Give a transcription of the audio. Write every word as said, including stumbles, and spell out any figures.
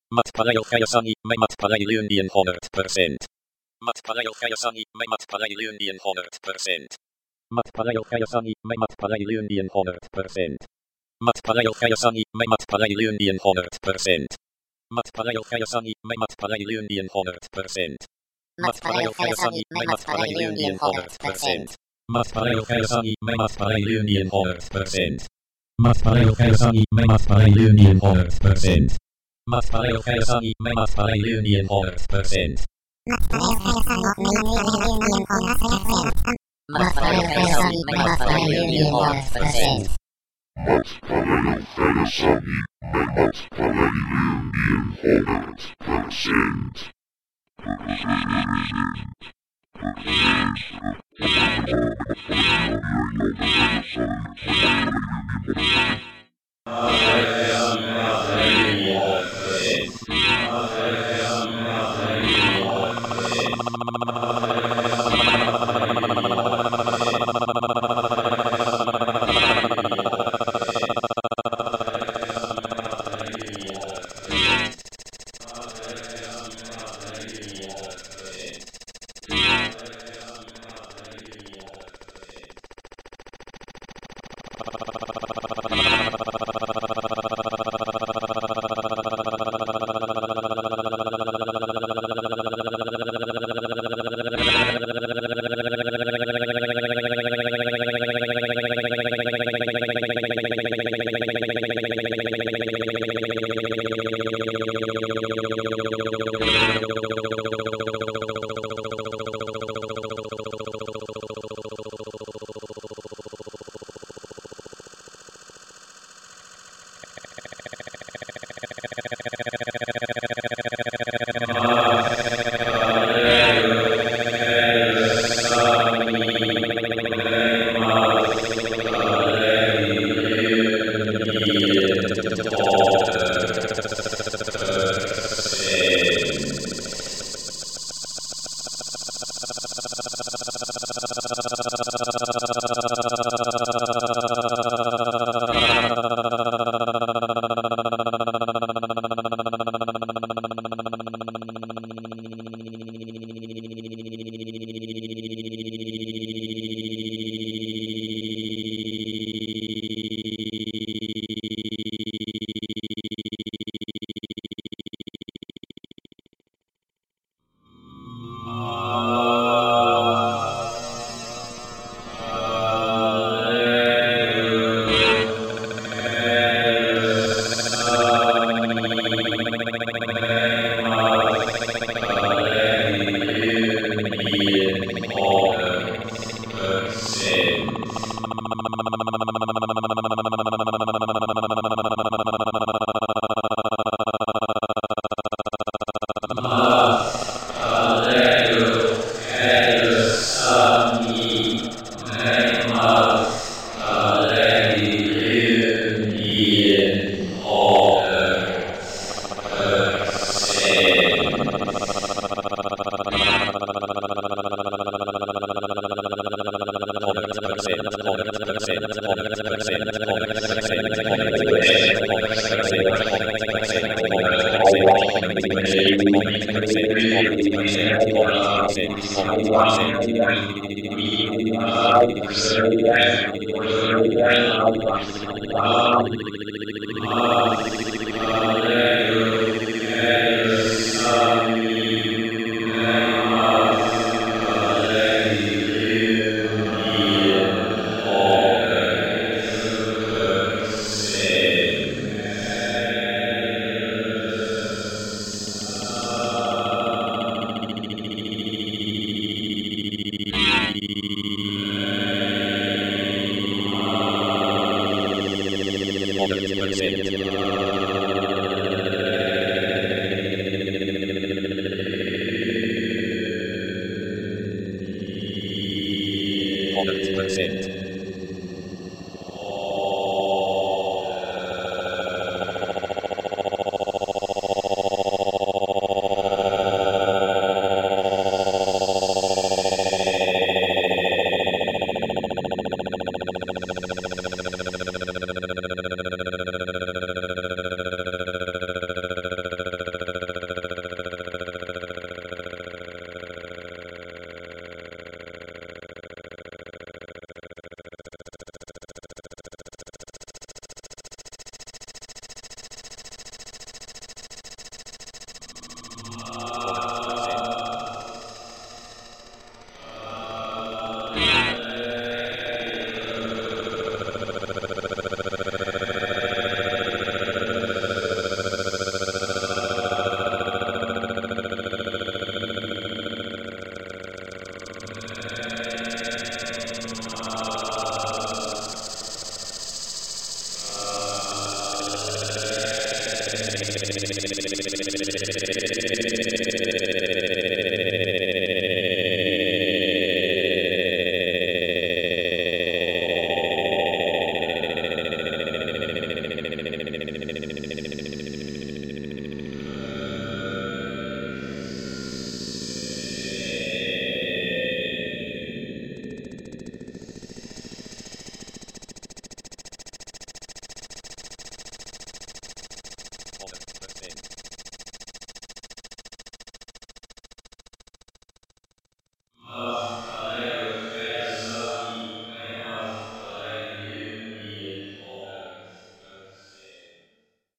Matpaleo Hayasani, may Matpalailundian one hundred percent. Matpaleo Hayasani, may Matpalailundian one hundred percent. Matpaleo Hayasani, may Matpalailundian one hundred percent. Matpaleo Hayasani, may Matpalailundian one hundred percent. Matpaleo Hayasani, may Matpalailundian one hundred percent. Matpaleo Hayasani, may Matpalailundian one hundred percent. Matpaleo Hayasani, may Matpalailundian one hundred percent. Matpaleo Hayasani, may Matpalailundian one hundred percent. Matpaleo Hayasani, may Matpalailundian one hundred percent. Matpaleo Hayasani, may Matpalailundian one hundred percent. Matpaleo Hayasani, may Matpalailundian one hundred percent. one hundred percent.